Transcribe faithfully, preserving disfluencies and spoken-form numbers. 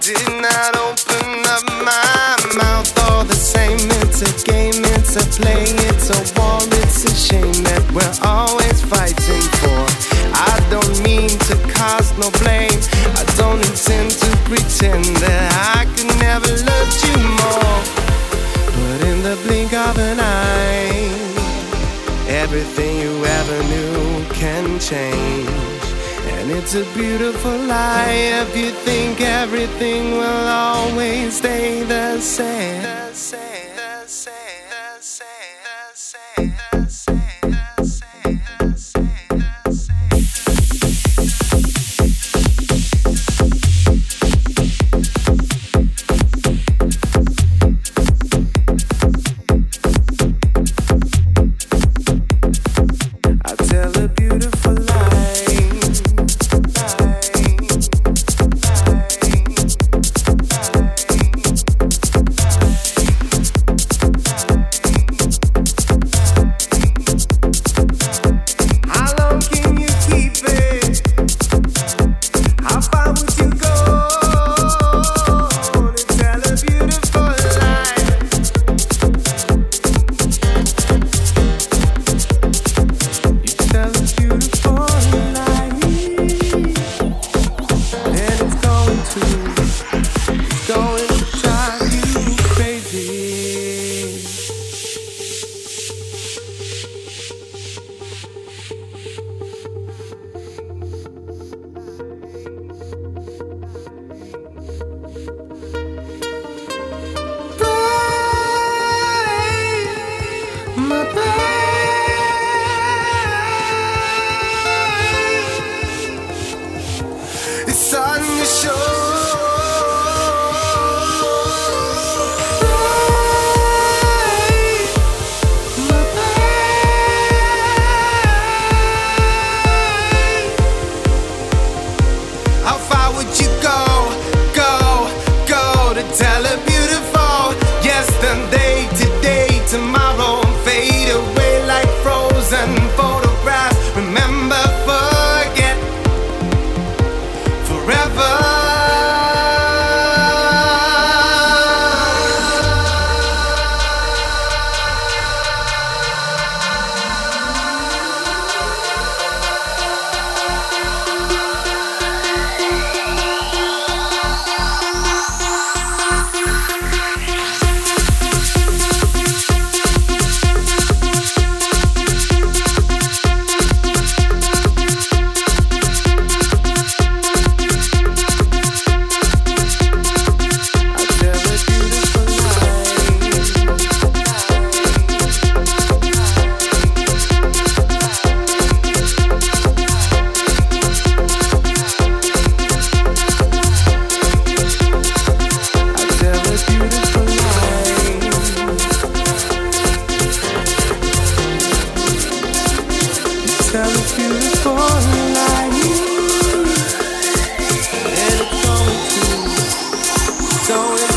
did not open up my mouth. All the same, it's a game, it's a play, it's a war, it's a shame that we're always fighting for. I don't mean to cause no blame, I don't intend to pretend that I could never love you more. But in the blink of an eye, everything you ever knew can change. And it's a beautiful lie if you think everything will always stay the same. The same, the same, the same, the same, the same, the same, the same, I tell a beautiful lie. It's on the shore. How far would you go, go, go to tell her beautiful yesterday, today, tomorrow, fade away like frozen photographs. Remember, forget, forever. Tell a beautiful lie, and it's going to, going